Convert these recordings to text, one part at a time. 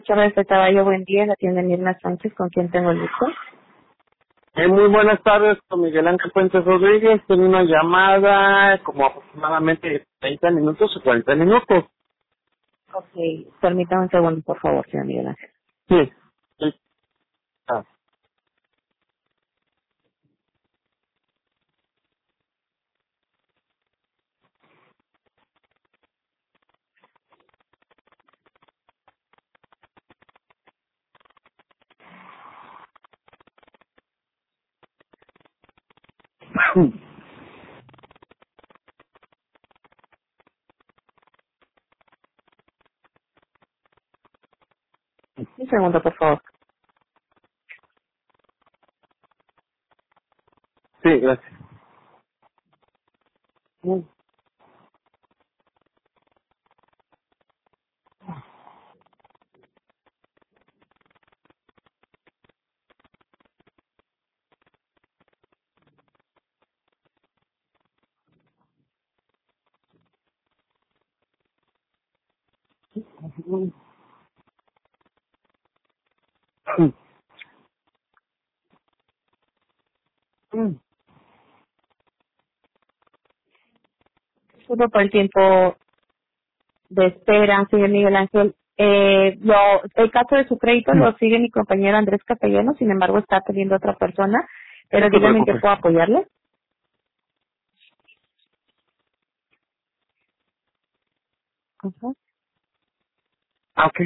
Muchas gracias, caballo. Buen día. La tienda Mirna Sánchez, con quien tengo el gusto. Muy buenas tardes, con Miguel Ángel Puentes Rodríguez. Tengo una llamada como aproximadamente 30 minutos o 40 minutos. Ok, permítame un segundo, por favor, señor Miguel Ángel. Sí. Sí. Ah. Un segundo, por favor. Sí, gracias. Disculpe por el tiempo de espera, señor Miguel Ángel. El caso de su crédito lo sigue mi compañero Andrés Capellano, sin embargo está atendiendo a otra persona, No pero te dígame en qué preocupes. puedo apoyarle. Ujú. Ah, ok.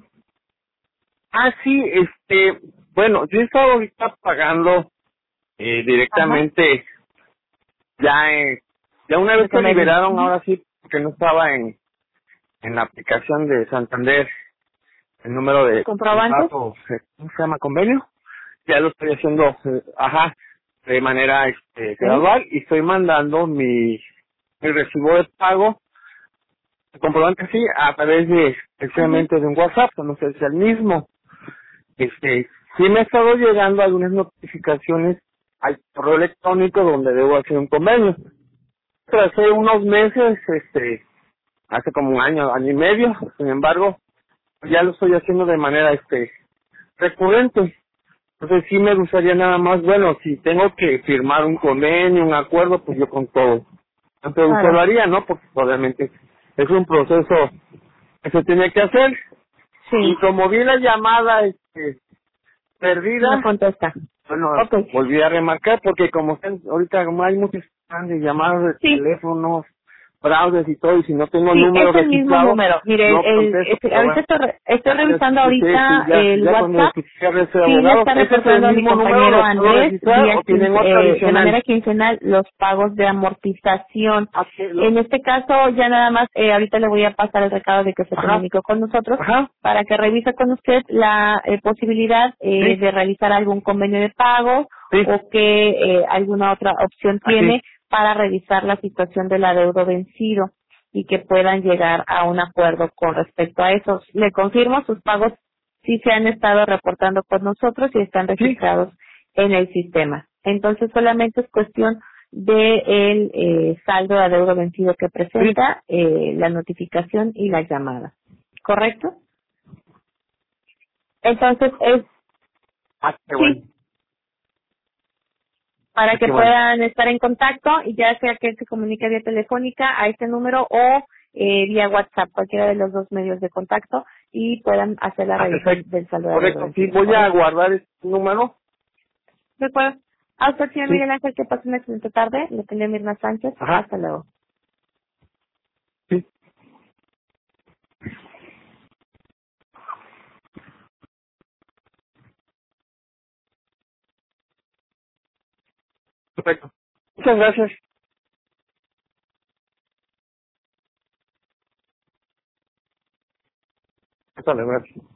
Sí, bueno, yo he estado ahorita pagando Ajá, directamente, ya ya una el vez que convenio. liberaron, Ujú. ahora sí, porque no estaba en la aplicación de Santander, el número de ¿Comprobantes? contrato, ¿cómo se llama? ¿Convenio? Ya lo estoy haciendo, de manera Sí. gradual, y estoy mandando mi recibo de pago, el comprobante sí, a través de, Ujú. especialmente de un WhatsApp, no sé si es el mismo. Sí me ha estado llegando algunas notificaciones al correo electrónico donde debo hacer un convenio. Pero hace unos meses, hace como un año, año y medio, sin embargo, ya lo estoy haciendo de manera, recurrente. Entonces sí me gustaría nada más, bueno, si tengo que firmar un convenio, un acuerdo, pues yo con todo. Entonces usted lo Claro. haría, ¿no? Porque obviamente es un proceso que se tiene que hacer. Y Sí, como vi la llamada no perdida, contesta. bueno, Ok. volví a remarcar porque como ahorita como hay muchos de llamadas de Sí, teléfonos, fraudes y todo, y si no tengo sí, número es el mismo registrado, número. Mire, no contesto, pero ahorita bueno. estoy Ya revisando escuché, sí, ahorita el ya cuando WhatsApp. escuché que hablé de Sí, le abogados, está ¿ese es el reportando a mi mismo número? compañero ¿Lo puedo Andrés registrar o tienen otro de adicional? manera quincenal los pagos de amortización. ¿A qué En este caso, ya nada más, ahorita le voy a pasar el recado de que se Ajá, comunicó con nosotros ajá, para que revise con usted la posibilidad sí, de realizar algún convenio de pago sí, o que alguna otra opción así, tiene para revisar la situación del adeudo vencido y que puedan llegar a un acuerdo con respecto a eso. Le confirmo, sus pagos sí se han estado reportando por nosotros y están sí, registrados en el sistema. Entonces solamente es cuestión de el saldo de adeudo vencido que sí. presenta, la notificación y la llamada. ¿Correcto? Entonces es, Qué bueno, sí, para que qué bueno. puedan estar en contacto y ya sea que se comunique vía telefónica a este número o vía WhatsApp, cualquiera de los dos medios de contacto y puedan hacer la revisión Perfecto, del saldo de adeudo correcto, sí, vencido. voy a ¿Correcto? guardar este número, De acuerdo. A usted, señor sí, Miguel Ángel, que pase una excelente tarde. Le tenía Mirna Sánchez. ajá, Hasta luego. sí, perfecto. Muchas gracias. Hasta luego, gracias.